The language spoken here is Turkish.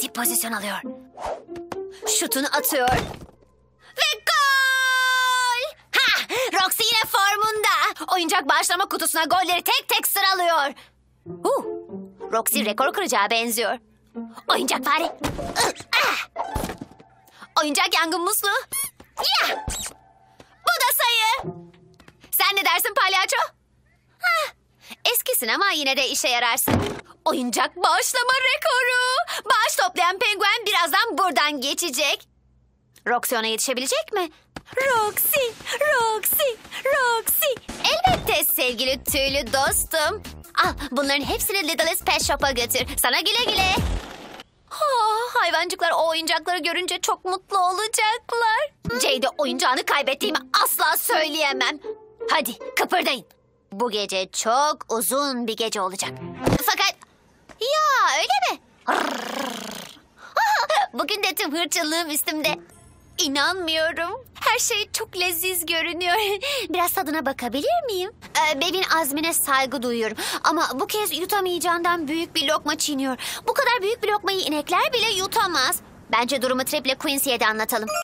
Roxy pozisyon alıyor. Şutunu atıyor. Ve gol! Ha! Roxy yine formunda. Oyuncak bağışlama kutusuna golleri tek tek sıralıyor. Roxy rekor kıracağı benziyor. Oyuncak fare. Oyuncak yangın musluğu. Ya! Bu da sayı. Sen ne dersin palyaço? Eskisin ama yine de işe yararsın. Oyuncak bağışlama rekoru. Bağış toplayan penguen birazdan buradan geçecek. Roxy ona yetişebilecek mi? Roxy, Roxy, Roxy. Elbette sevgili tüylü dostum. Al bunların hepsini Littlest Pet Shop'a götür. Sana güle güle. Hayvancıklar o oyuncakları görünce çok mutlu olacaklar. Jade oyuncağını kaybettiğimi asla söyleyemem. Hadi kıpırdayın. Bu gece çok uzun bir gece olacak. Fakat ya öyle mi? Bugün de tüm hırçınlığım üstümde. İnanmıyorum. Her şey çok leziz görünüyor. Biraz tadına bakabilir miyim? Bebin azmine saygı duyuyorum. Ama bu kez yutamayacağından büyük bir lokma çiğniyor. Bu kadar büyük bir lokmayı inekler bile yutamaz. Bence durumu Trip'le Quincy'ye de anlatalım.